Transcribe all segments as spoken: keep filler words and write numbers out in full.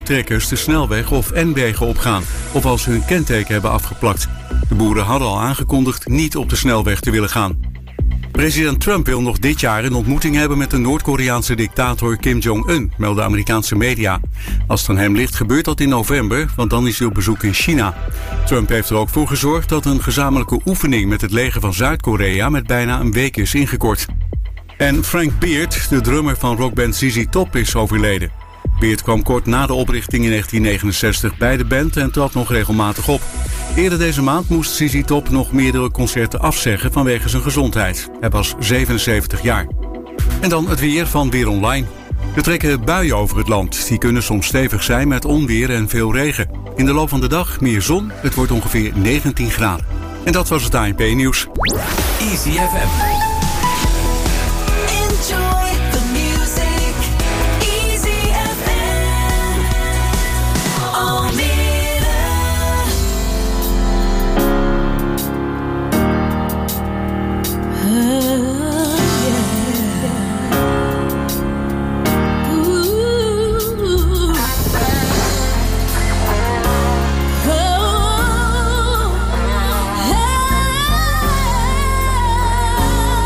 trekkers de snelweg of N-wegen opgaan, of als ze hun kenteken hebben afgeplakt. De boeren hadden al aangekondigd niet op de snelweg te willen gaan. President Trump wil nog dit jaar een ontmoeting hebben met de Noord-Koreaanse dictator Kim Jong-un, melden Amerikaanse media. Als het aan hem ligt, gebeurt dat in november, want dan is hij op bezoek in China. Trump heeft er ook voor gezorgd dat een gezamenlijke oefening met het leger van Zuid-Korea met bijna een week is ingekort. En Frank Beard, de drummer van rockband Z Z Top, is overleden. Beard kwam kort na de oprichting in negentien negenenzestig bij de band en trad nog regelmatig op. Eerder deze maand moest Z Z Top nog meerdere concerten afzeggen vanwege zijn gezondheid. Hij was zevenenzeventig jaar. En dan het weer van Weer Online. Er trekken buien over het land. Die kunnen soms stevig zijn met onweer en veel regen. In de loop van de dag meer zon. Het wordt ongeveer negentien graden. En dat was het A N P-nieuws. Easy F M. Enjoy the music. Easy F M. Almere. Oh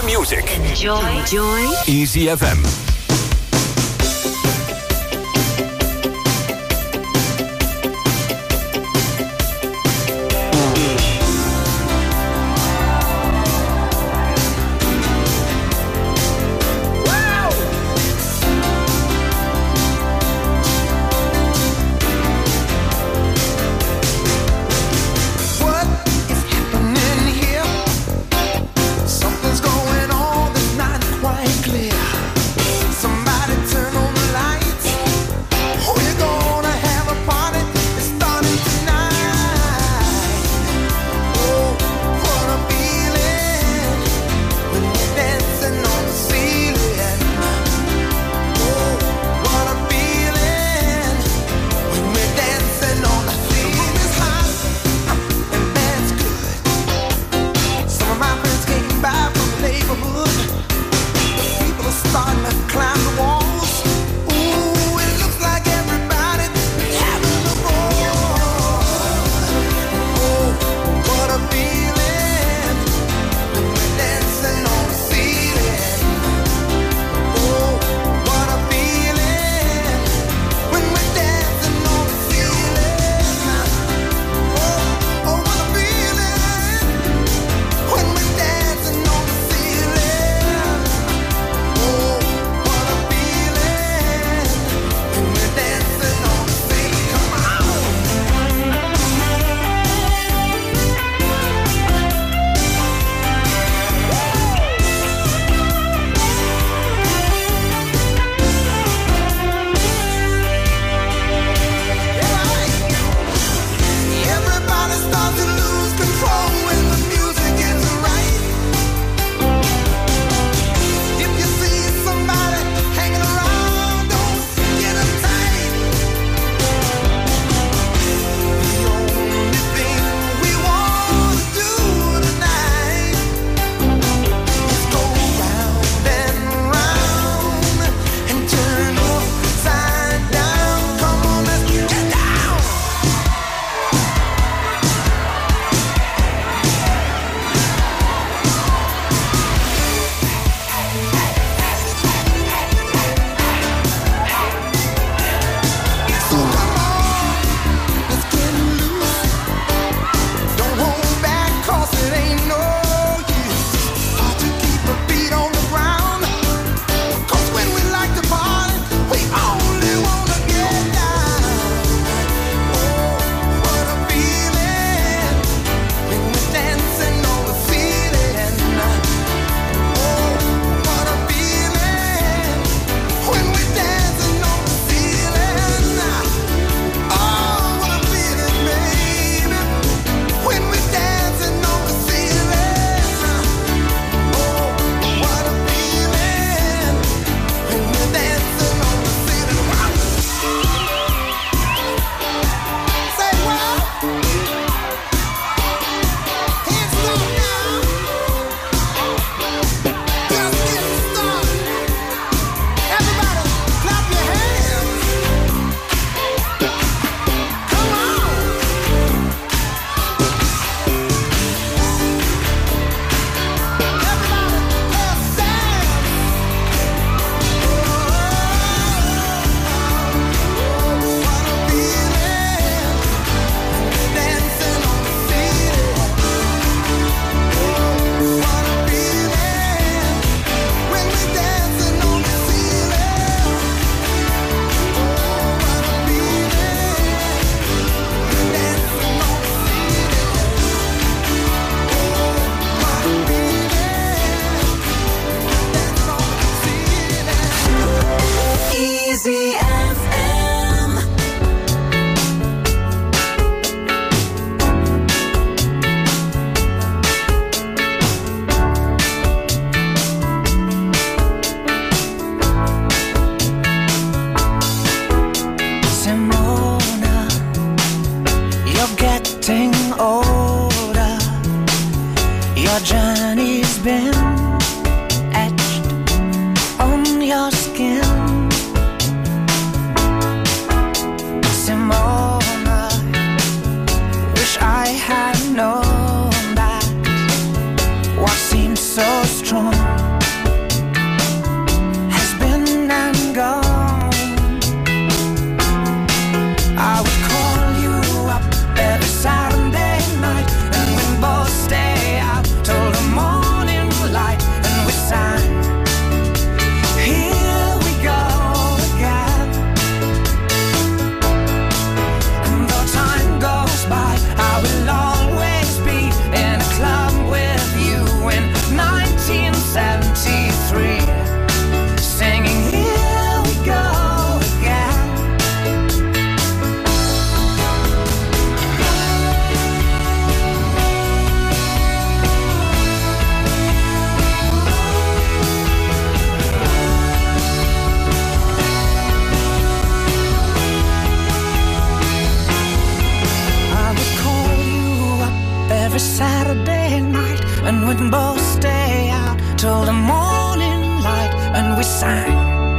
music. Enjoy. Enjoy. Easy F M. Something's going on that's not quite clear. we'd both stay out till the morning light, and we sang,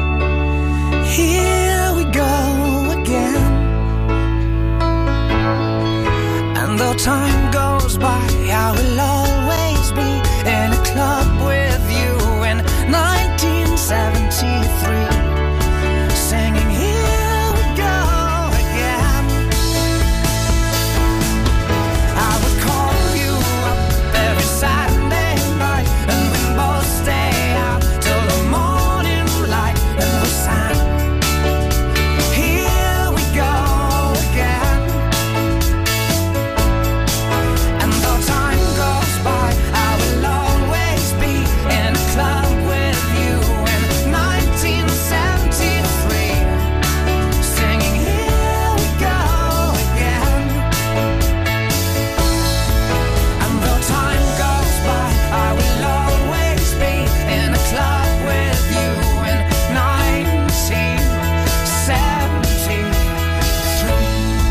here we go again. And though time goes by, I will always be in a club with you in nineteen seventy-three, singing here we go again. I would call you up every Saturday night, and we'd both stay out till the morning light, and we sang, here we go again. And though time goes by, I will always be in a club with you in nineteen seventy-three, singing here we go again. And though time goes by, I will always be in a club with you in nineteen seventy-three.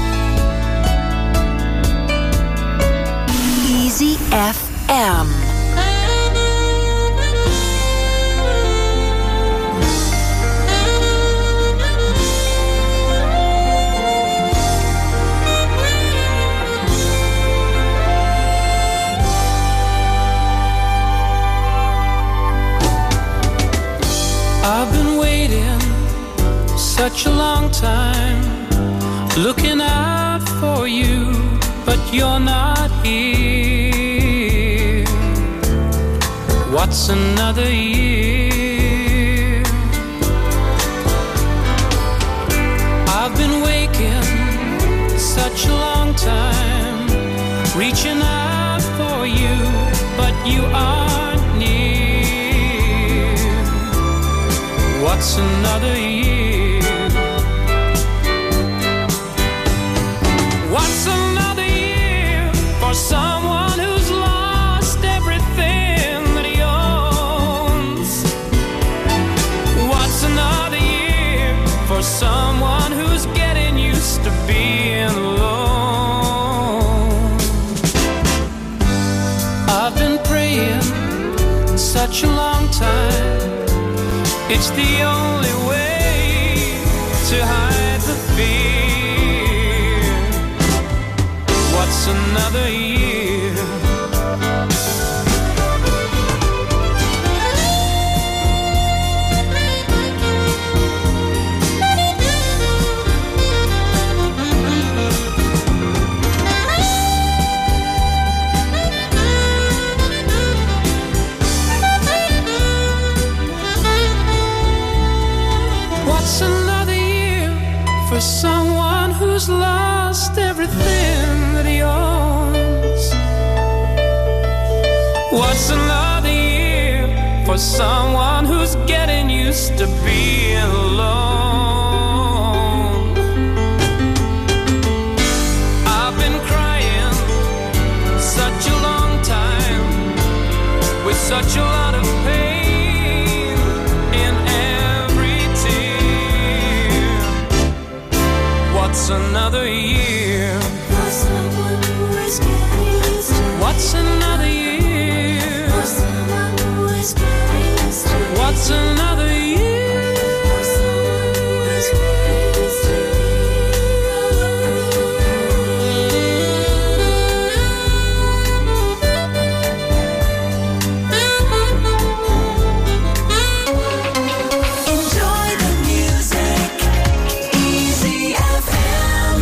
Easy F M. I've been waiting such a long time, looking out for you, but you're not here. What's another year? I've been waking such a long time, reaching out for you, but you aren't near. What's another year? What's another year for someone who's lost everything that he owns? What's another year for someone who's getting used to being alone? I've been praying such a long time, it's the only way to hide the fear. What's another year? What's another year for someone who's lost everything that he owns? What's another year for someone who's getting used to being alone? I've been crying such a long time, with such a lot of pain in every tear. What's another year? For someone who is getting used to. What's another year? For someone who is getting used to. What's another year? For someone who is getting used to. Enjoy the music, Easy F M.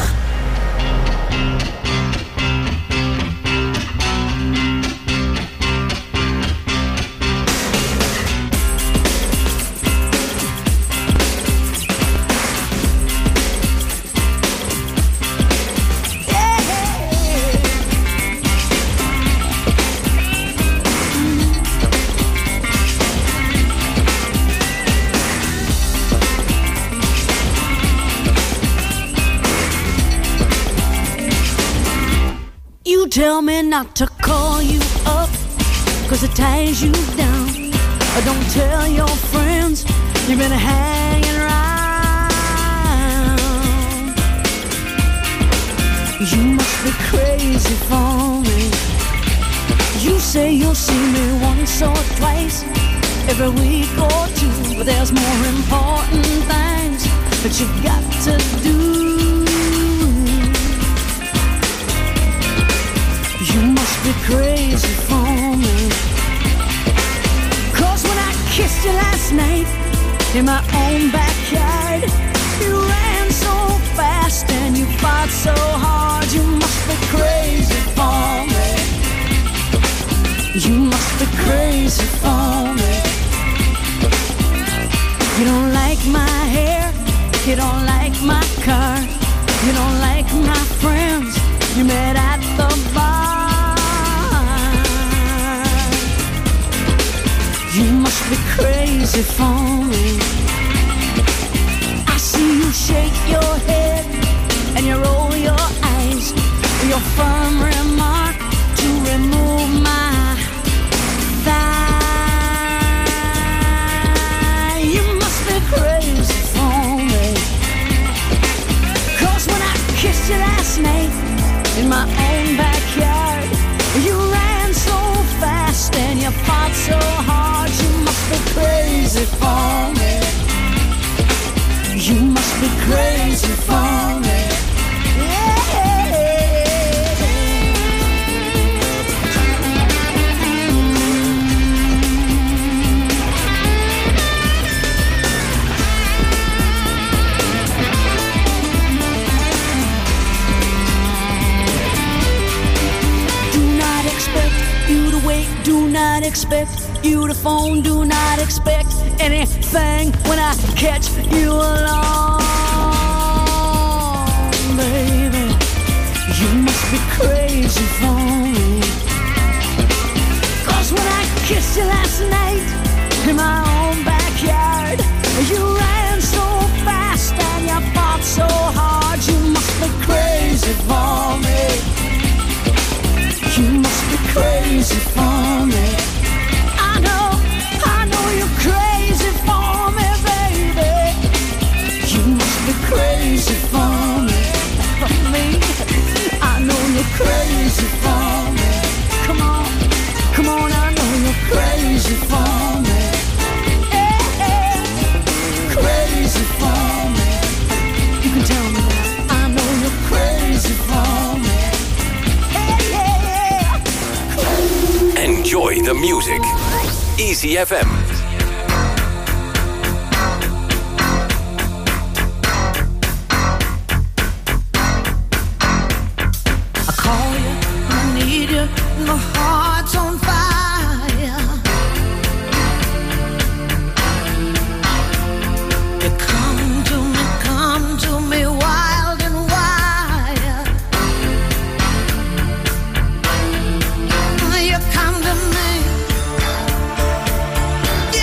You tell me not to call you up, cause it ties you down. Or don't tell your friends you've been hanging around. You must be crazy for me. You say you'll see me once or twice, every week or two, but there's more important things that you got to do. You must be crazy for me, 'cause when I kissed you last night in my own backyard, you ran so fast and you fought so hard. You must be crazy for me. You must be crazy for me. You don't like my hair, you don't like my car, you don't like my friends you met at the bar. You must be crazy for me. I see you shake your head and you roll your eyes, your firm remark to remove my thigh. You must be crazy for me, 'cause when I kissed you last night in my own backyard, you ran so fast and you fought so hard. You must be crazy for me. You must be crazy for me. Do not expect you to phone, do not expect anything when I catch you alone, baby. You must be crazy for me, 'cause when I kissed you last night in my own backyard, you ran so fast and you fought so hard. You must be crazy for me. You must be crazy for me. I know, I know you're crazy for me, baby. You must be crazy for me, for me. I know you're crazy for me. Come on, come on, I know you're crazy for me. Hey, hey. Crazy for me. You can tell me that. I know you're crazy for me. Enjoy the music. Easy F M. I call you, I need you, my heart's on fire. You come to me, come to me wild and wild. You come to me,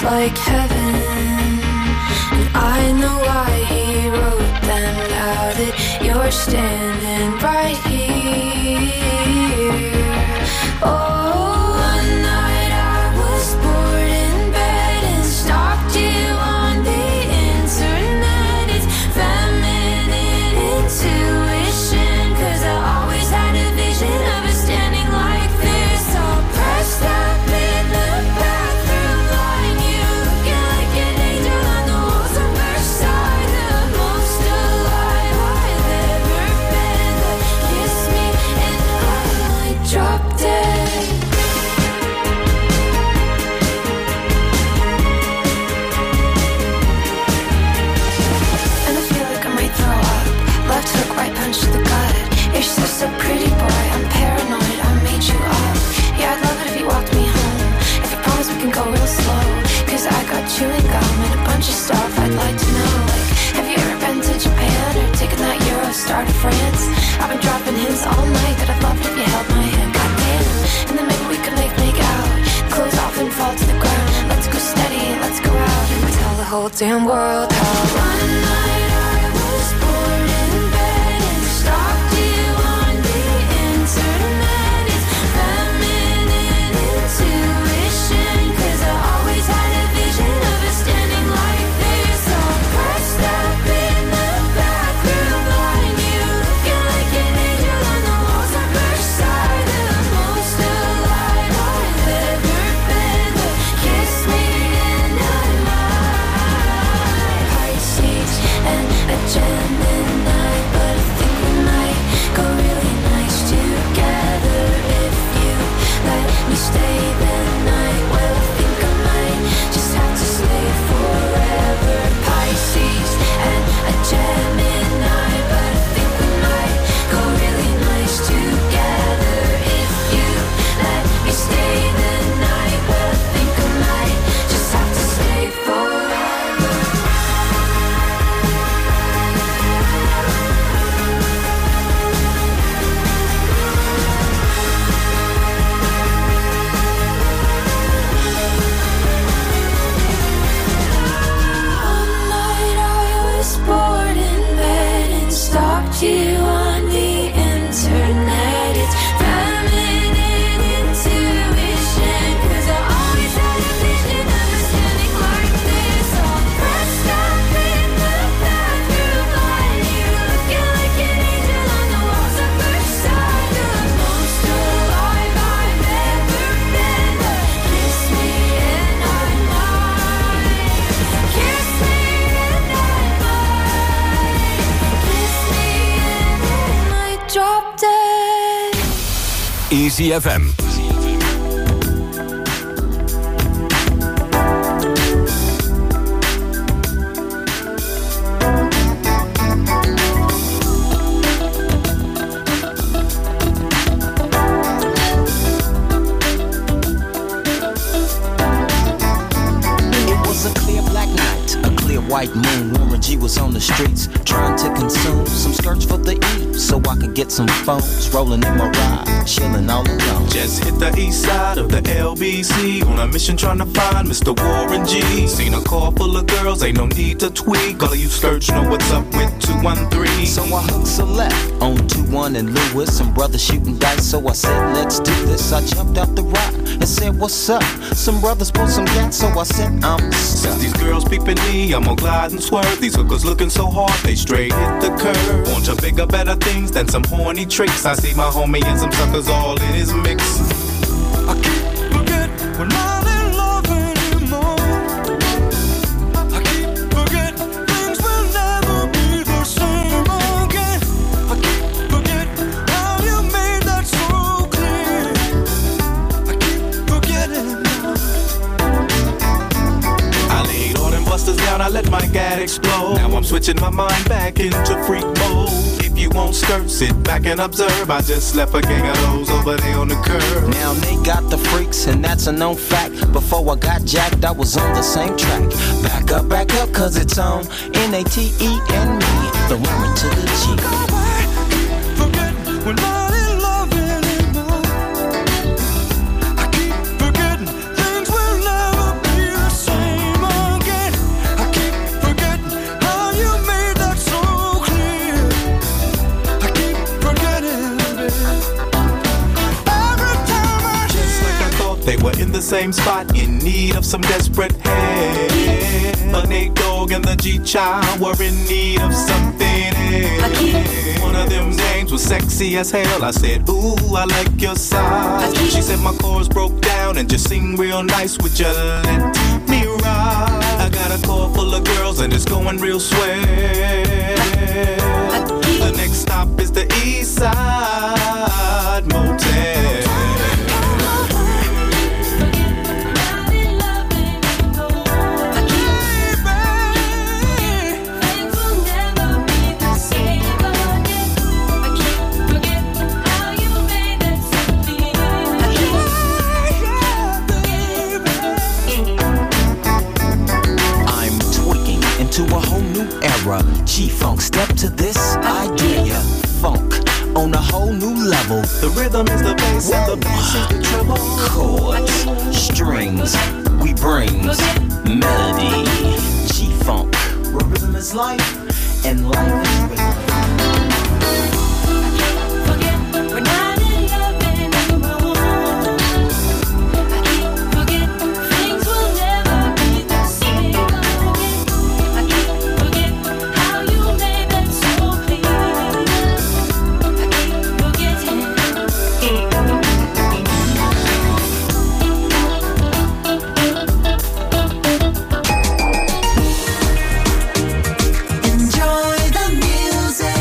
like heaven. And I know why he wrote them now that you're standing right here. Oh, one night I was bored in bed and stalked you on the internet. It's feminine intuition, 'cause I always had a vision of us standing like this, all pressed up in the bathroom line. You looking like an angel on the walls of Versailles. The most alive I've ever been. But kiss me and I might drop dead. And I feel like I might throw up. Left hook, right punch to the gut. You're so, so pretty, boy. I'm paranoid. I made you up. Yeah, I'd love it if you walked me home. If you promise we can go real slow. 'Cause I got chewing gum and a bunch of stuff I'd like to know. Like, have you ever been to Japan or taken that Eurostar to France? I've been dropping hints all night that I'd love it if you held my hand. Goddamn. And then maybe we could make make out. Clothes off and fall to the ground. Let's go steady, let's go out and tell the whole damn world how one night I was bored in bed and stalked you on the internet. It's feminine intuition, 'cause I always had a vision of us standing like this, all pressed up in the bathroom line. You looking like an angel on the walls of Versailles. The most alive I've ever been. But kiss me and I might. Pisces and a Gemini, but I think we might go really nice together if you let me stay the night. Well, I think I might just have to stay forever. Pisces and a Gemini, but I think we might go really nice together if you let me stay the night. Well, I think I might just have to stay forever. One night I was bored in bed and stalked you on the internet. It's feminine intuition, 'cause I always had a vision of us standing like this, all pressed up in the bathroom line. You looking like an angel on the walls of Versailles. The most alive I've ever been. But kiss me and I might. Kiss me and I might. Kiss me and I might drop dead. Easy F M. It was a clear black night, a clear white moon. Warren G was on the streets trying to consume some skirts for the E, so I could get some phones. Rolling in my ride, chilling all alone. Just hit the east side of the L B C on a mission trying to find Mister Warren G. Seen a car full of girls, ain't no need to tweak. All of you skirts know what's up with two one three. So I hooked select on two one and Lewis. Some brothers shooting dice, so I said, let's do this. I jumped out the rock and said, what's up? Some brothers pulled some gas, so I said, I'm Since stuck. these girls peeping me, I'm gonna glide and swerve. These hookers looking so hard, they straight hit the curve. Want to bigger, better things than some horny tricks. I see my homie and some suckers all in his mix. I keep forget we're not in love anymore. I keep forget things will never be the same again. I keep forget how you made that so clear. I keep forgetting now. I laid all them busters down, I let my gat explode. Now I'm switching my mind back into freak mode. If you won't skirt, sit back and observe. I just left a gang of those over there on the curb. Now they got the freaks, and that's a known fact. Before I got jacked, I was on the same track. Back up, back up, cause it's on N A T E and me, the woman to the G. Go away, forget we're not in love anymore. I keep forgetting things will never be the same They were in the same spot, in need of some desperate help. The Nate Dogg and the G-Child were in need of something else. One of them names was sexy as hell. I said, ooh, I like your size. She said my chords broke down and just sing real nice. Would you let me ride? I got a car full of girls and it's going real swell. The next stop is the East Side Motel. To a whole new era, G-Funk, step to this idea. Funk on a whole new level. The rhythm is the bass and the bass is the treble. Chords, strings, we brings melody. G-Funk, where rhythm is life and life is rhythm. Enjoy the music.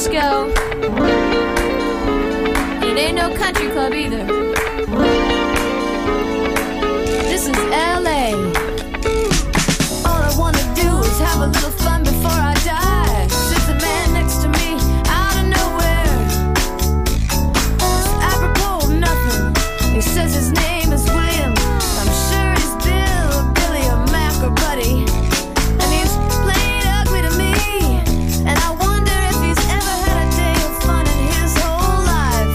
disco. It ain't no country club either. This is L A. All I wanna do is have a little fun before I die. Sits a man next to me out of nowhere. It's apropos of nothing. He says his name is William. I'm sure he's Bill or Billy or Mac or Buddy. And he's plain ugly to me. And I wonder if he's ever had a day of fun in his whole life.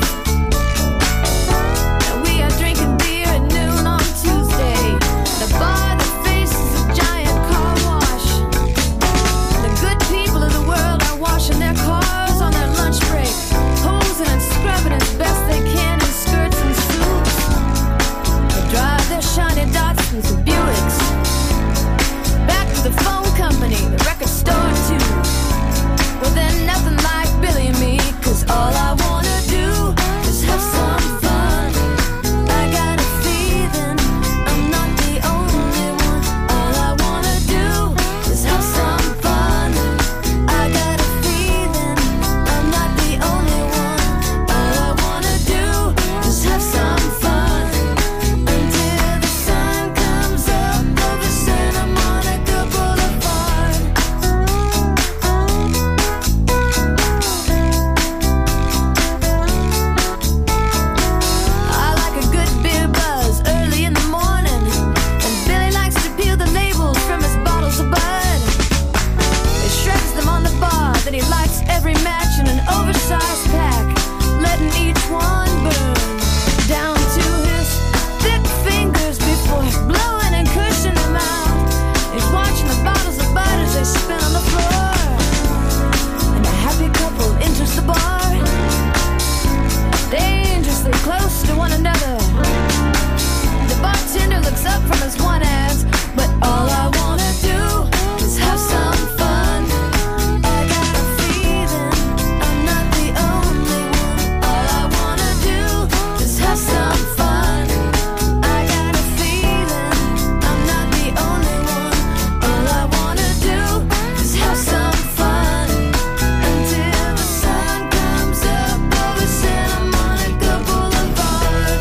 And we are drinking beer at noon on Tuesday. The bar that faces a giant car wash. The good people of the world are washing their cars on their lunch break, posing and scrubbing as best they can in skirts and suits. They drive their shiny Datsuns and Buicks back to the phone company, the record store too. Well, then nothing like Billy and me, 'cause all I wanna do is have some fun. I got a feeling I'm not the only one. All I wanna do is have some fun. I got a feeling I'm not the only one. All I wanna do is have some fun until the sun comes up over Santa Monica Boulevard. I like a good beer buzz early in the morning, and Billy likes to peel the labels from his bottles of Bud. He shreds them on the bar, then he lights every match in an oversized pack, letting each one burn down to his thick fingers before blowing and cushing them out. He's watching the bottles of Bud as they spin on the floor, and a happy couple enters the bar, dangerously close to one another. The bartender looks up from his one ass, but all I wanna do is have some fun. I got a feeling I'm not the only one. All I wanna do is have some fun. I got a feeling I'm not the only one. All I wanna do is have some fun until the sun comes up over Santa Monica Boulevard.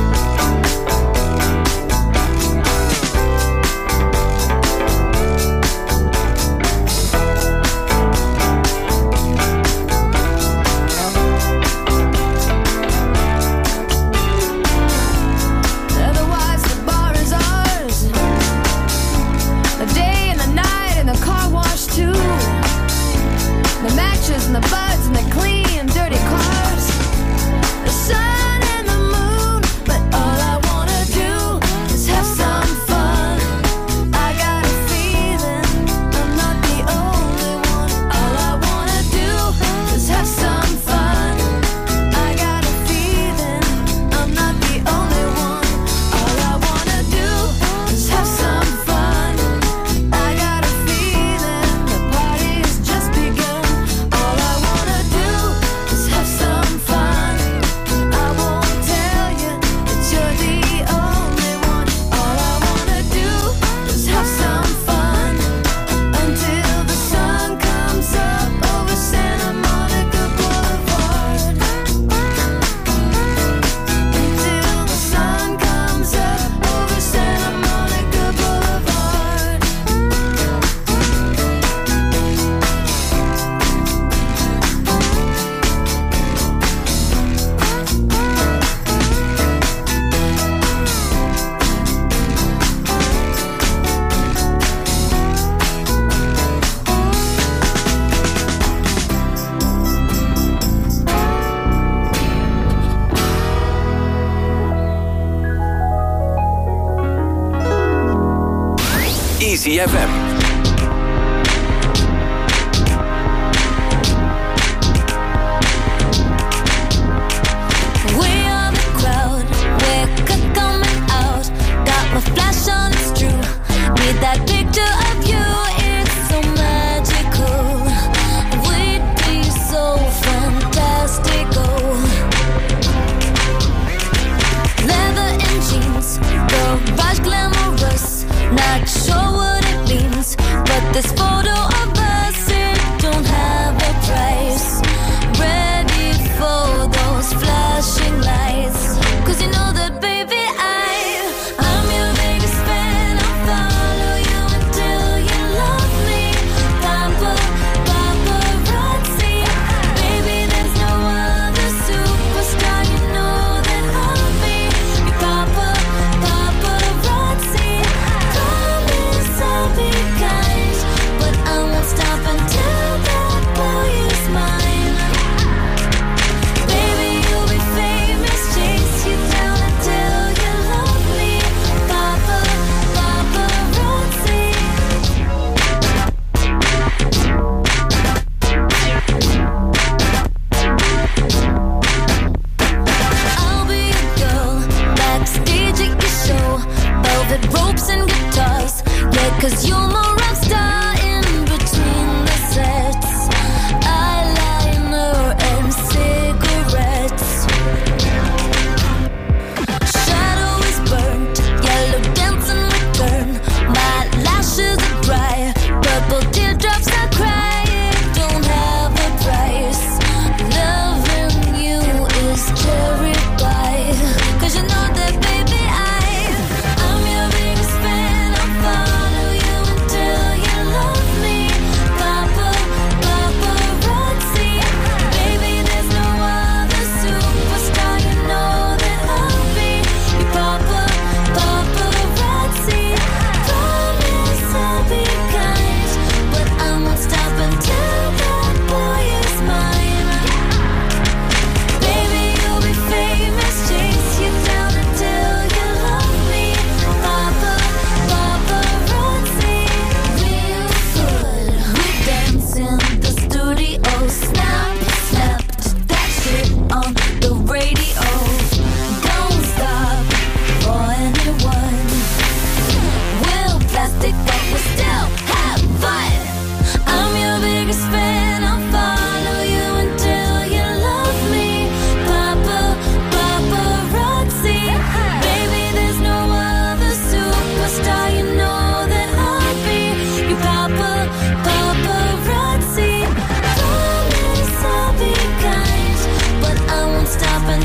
Otherwise the bar is ours. The day and the night and the car wash too. The matches and the buds and the clean dirty cars. The sun and the moon, but all I wanna do is have some fun. I got a feeling I'm not the only one. All I wanna do is have some fun. I got a feeling I'm not the only one. All I wanna do is have some fun. I got a feeling the party's just begun. All I wanna do is have some fun. I won't tell you that you're the only one. All I wanna do is have some fun until the sun comes up over Santa Monica Boulevard. Until the sun comes up over Santa Monica Boulevard. Easy F M. We are the crowd, we're coming out. Got my flash on, it's true. Need that picture of you, it's so magical. We'd be so fantastical. Leather and jeans, garage glamorous. Not sure what it means.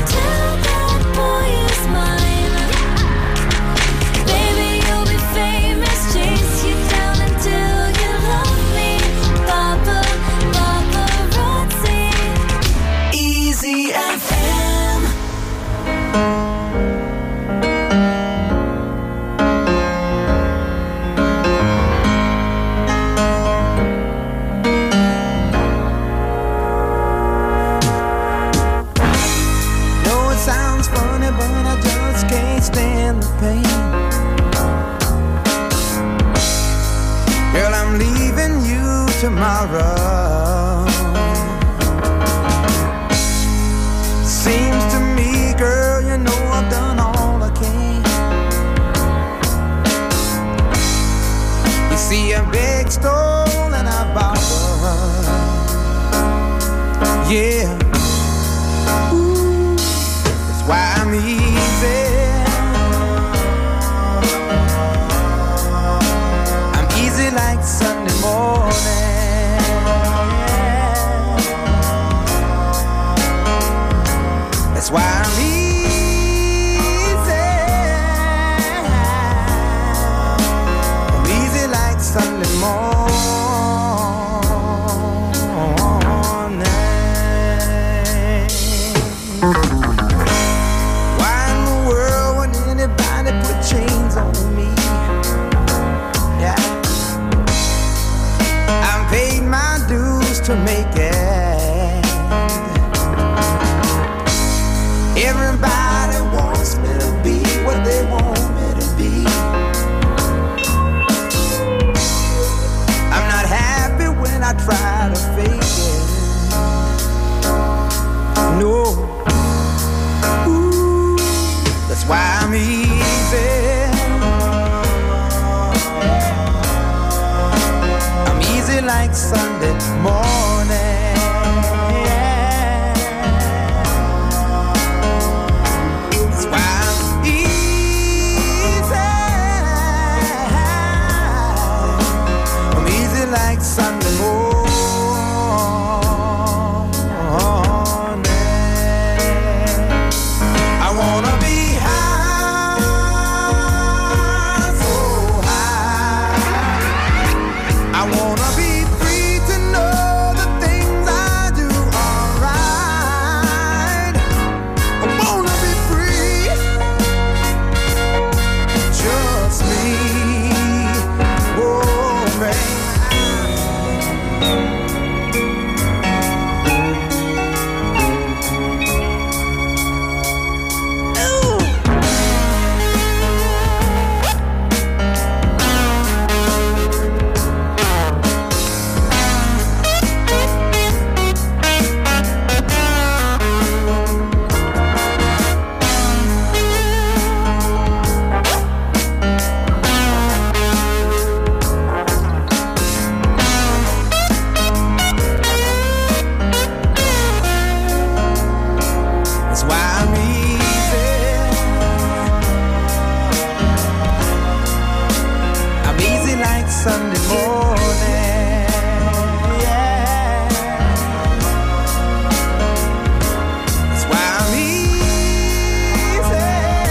until that boy is mine. Baby, you'll be famous, chase you down until you love me. Papa, paparazzi. Easy F M. Know it sounds funny, but I just can't stand the pain. Girl, I'm leaving you tomorrow. Seems to me, girl, you know I've done all I can. You see, I beg, stole, and I borrowed. Yeah. Ooh, that's why I'm easy. I'm easy like Sunday morning. That's why I'm easy. I'm easy like Sunday morning. Why in the world would anybody put chains on me? Yeah, I've paid my dues to make it. Everybody wants me to be what they want me to be. I'm not happy when I try to fake it. No. Ooh, that's why I'm easy. I'm easy like Sunday morning. That's why I'm easy. I'm easy like Sunday morning. I wanna be high, so high. I wanna be free to know the things I do are right. I wanna be free, just me. Oh, man. That's why I'm easy. I'm easy like Sunday morning. Yeah. That's why I'm easy.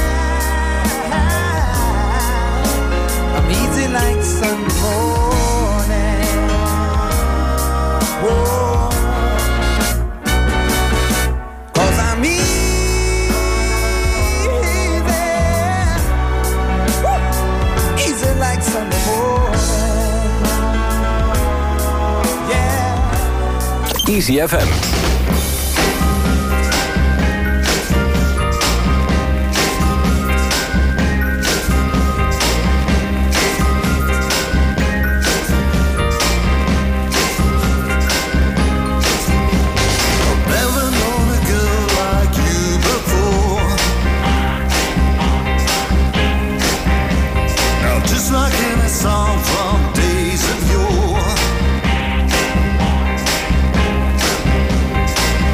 I'm easy like Sunday morning. Whoa. 'Cause I'm easy. Woo. Easy like Sunday morning. Yeah. Easy F M. Never known a girl like you before. Now just like any song from days of yore.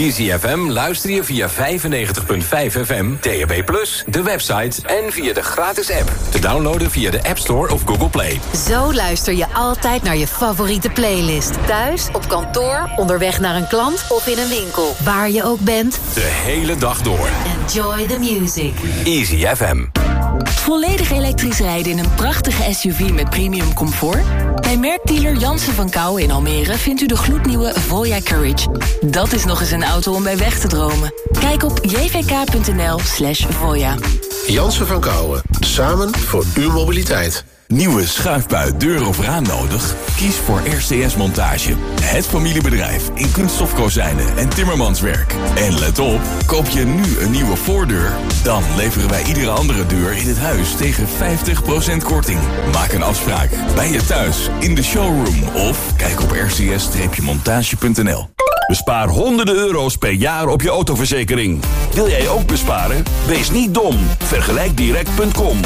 Easy F M luister je via vijfennegentig komma vijf F M, D A B plus, de website en via de gratis app. Te downloaden via de App Store of Google Play. Zo luister je altijd naar je favoriete playlist. Thuis, op kantoor, onderweg naar een klant of in een winkel. Waar je ook bent. De hele dag door. Enjoy the music. Easy F M. Volledig elektrisch rijden in een prachtige S U V met premium comfort? Bij merkdealer Jansen van Kouwen in Almere vindt u de gloednieuwe Voya Courage. Dat is nog eens een auto om bij weg te dromen. Kijk op jvk.nl slash Voya. Jansen van Kouwen. Samen voor uw mobiliteit. Nieuwe schuifbui, deur of raam nodig? Kies voor R C S Montage. Het familiebedrijf in kunststofkozijnen en timmermanswerk. En let op, koop je nu een nieuwe voordeur, dan leveren wij iedere andere deur in het huis tegen vijftig procent korting. Maak een afspraak bij je thuis, in de showroom of kijk op r c s montage punt n l. Bespaar honderden euro's per jaar op je autoverzekering. Wil jij ook besparen? Wees niet dom. vergelijk direct punt com.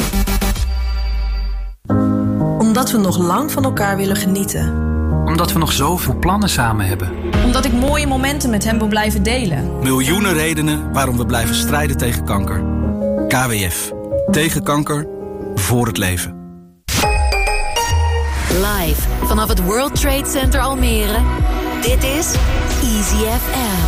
Omdat we nog lang van elkaar willen genieten. Omdat we nog zoveel plannen samen hebben. Omdat ik mooie momenten met hem wil blijven delen. Miljoenen redenen waarom we blijven strijden tegen kanker. K W F. Tegen kanker. Voor het leven. Live vanaf het World Trade Center Almere. Dit is Easy F M.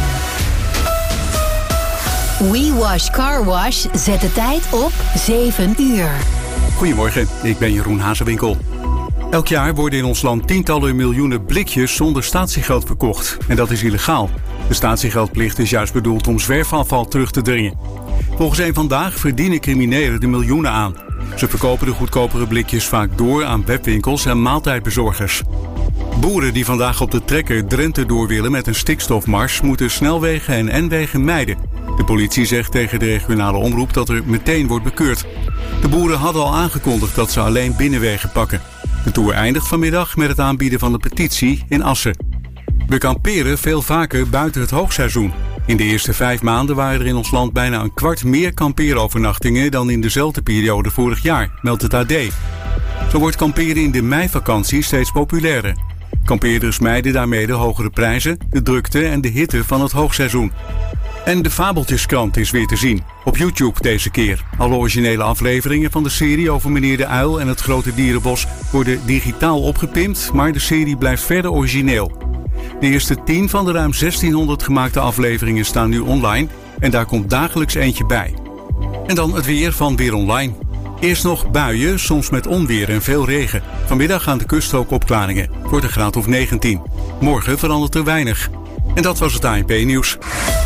We Wash Car Wash zet de tijd op zeven uur. Goedemorgen, ik ben Jeroen Hazewinkel. Elk jaar worden in ons land tientallen miljoenen blikjes zonder statiegeld verkocht. En dat is illegaal. De statiegeldplicht is juist bedoeld om zwerfafval terug te dringen. Volgens een Vandaag verdienen criminelen er miljoenen aan. Ze verkopen de goedkopere blikjes vaak door aan webwinkels en maaltijdbezorgers. Boeren die vandaag op de trekker Drenthe door willen met een stikstofmars moeten snelwegen en N-wegen mijden. De politie zegt tegen de regionale omroep dat er meteen wordt bekeurd. De boeren hadden al aangekondigd dat ze alleen binnenwegen pakken. De tour eindigt vanmiddag met het aanbieden van de petitie in Assen. We kamperen veel vaker buiten het hoogseizoen. In de eerste vijf maanden waren er in ons land bijna een kwart meer kampeerovernachtingen dan in dezelfde periode vorig jaar, meldt het A D. Zo wordt kamperen in de meivakantie steeds populairder. Kampeerders mijden daarmee de hogere prijzen, de drukte en de hitte van het hoogseizoen. En de Fabeltjeskrant is weer te zien. Op YouTube deze keer. Alle originele afleveringen van de serie over meneer de Uil en het grote dierenbos worden digitaal opgepimpt, maar de serie blijft verder origineel. De eerste tien van de ruim zestienhonderd gemaakte afleveringen staan nu online en daar komt dagelijks eentje bij. En dan het weer van Weer Online. Eerst nog buien, soms met onweer en veel regen. Vanmiddag aan de kust ook opklaringen. Wordt een graad of negentien. Morgen verandert er weinig. En dat was het A N P-nieuws.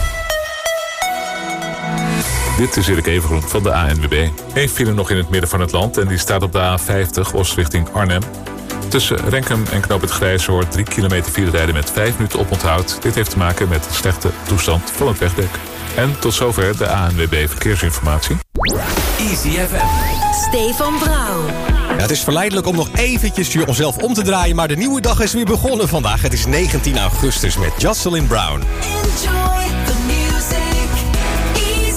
Dit is Erik Evengroen van de A N W B. Eén file nog in het midden van het land en die staat op de A vijftig Oost richting Arnhem. Tussen Renkum en Knoop het Grijzoord drie kilometer file rijden met vijf minuten oponthoud. Dit heeft te maken met de slechte toestand van het wegdek. En tot zover de A N W B Verkeersinformatie. Easy F M. Stefan Brouw. Ja, het is verleidelijk om nog eventjes onszelf om te draaien, maar de nieuwe dag is weer begonnen vandaag. Het is negentien augustus met Jocelyn Brown.